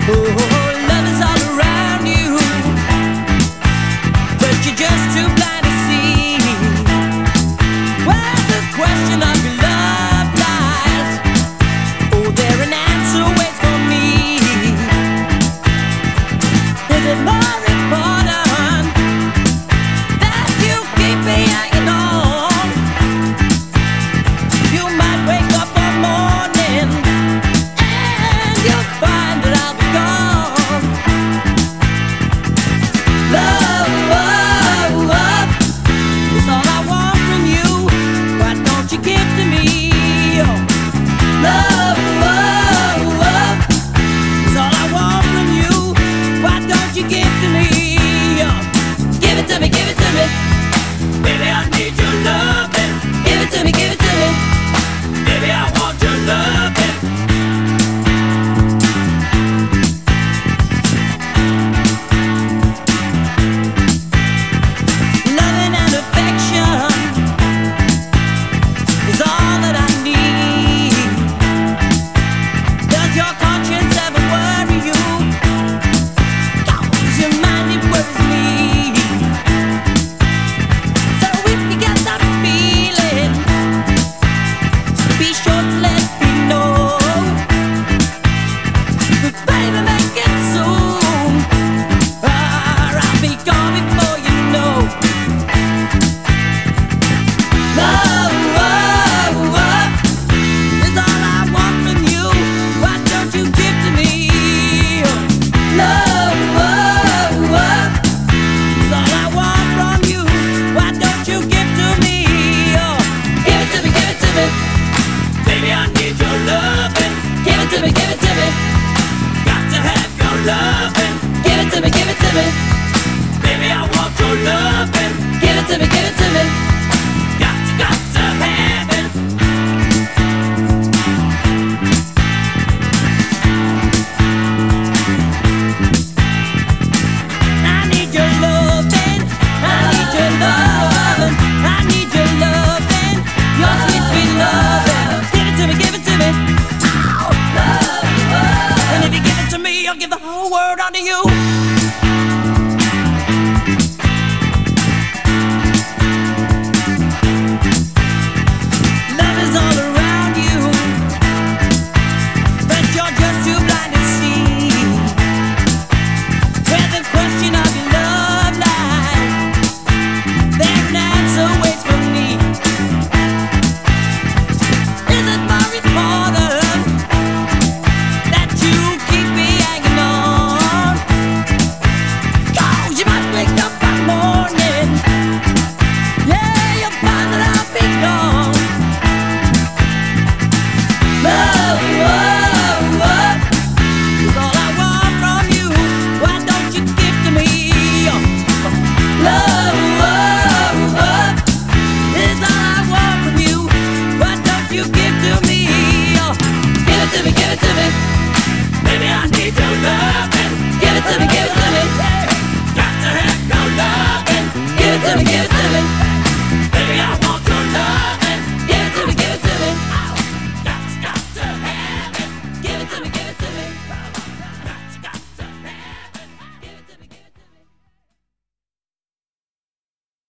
Oh, love is all around you, but you're just too blind to see where the question of your love lies. Oh, there an answer waits for me. Is it more important that you keep me hanging on? You might wake up one morning and you'll find that I'll be gone. Love, love, love is all I want from you. Why don't you give to me? Love, love, love is all I want from you. Why don't you give to me? Give it to me, give it to me. Baby, I need your loving. Give it to me, give it to me. Baby, I want your loving. Loving and affection is all that I need. Does your conscience ever worry you? 'Cause your mind, it worries me. So if you get that feeling, be sure to let me know. But baby, make it soon, or I'll be gone before you know. Love, love, love is all I want from you. Why don't you give to me? Love, love, love is all I want from you. Why don't you give to me? Give it to me, give it to me. Baby, I need your loving. Give it to me, give it to me. Got to have your loving. Give it to me, give it to me. Baby, I want your loving. Give it to me, give it to me. Got to have it. I need your loving. I need your loving. I need your loving. Your sweet, sweet loving. Give it to me, give it to me. Oh, love, love. And if you give it to me, I'll give the whole world unto you. Love is all around you, but you're just too blind to see where the question of your love lies. There an answer waits for me. Is it more important that you keep me hanging on? 'Cause you might wake up one morning, yeah, you'll find that I'll be gone. Love, love, love is all I want from you. Why don't you give to me? Love, love, love is all I want from you. Why don't you give to me? Give it to me, give it to me. Baby, I need your loving. Give it to me, give